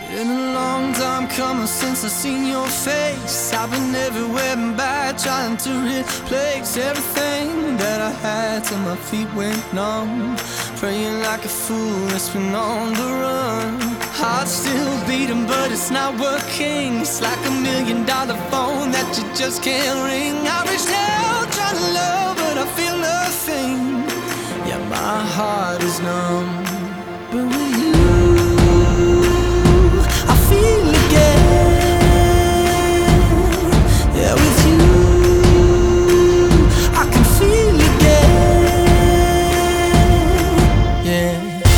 Been a long time coming since I seen your face. I've been everywhere and back, trying to replace everything that I had till my feet went numb. Praying like a fool that's been on the run. Heart still beating but it's not working. It's like $1,000,000 phone that you just can't ring. I reached out trying to love but I feel nothing. Yeah, my heart is numb. But with you I feel again. Yeah, with you I can feel again. Yeah.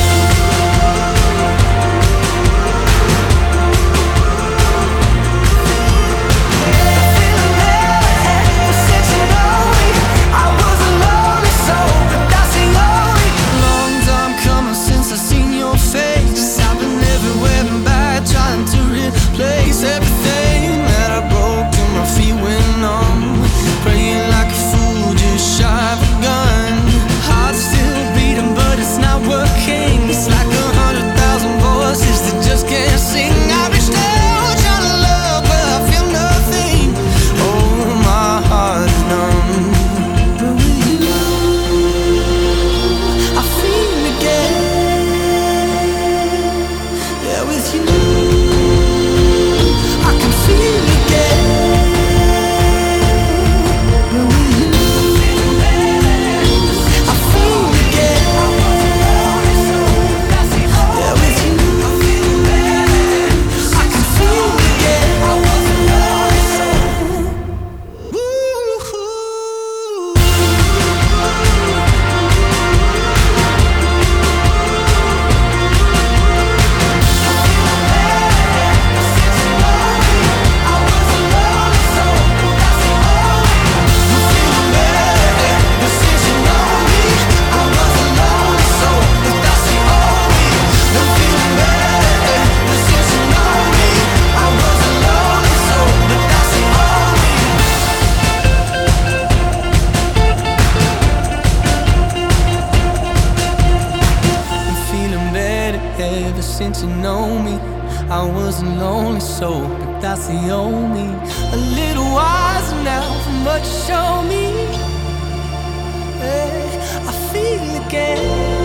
Place everything that I broke till my feet went numb. Praying like a fool, just shy of a gun. Heart still beating but it's not working. It's like 100,000 voices that just can't sing. I reached out trying to love but I feel nothing. Oh, my heart is numb. But with you I feel again. Yeah, with you ever since you know me. I wasn't lonely soul, but that's the only. A little wiser now from what you show me. Hey, I feel again.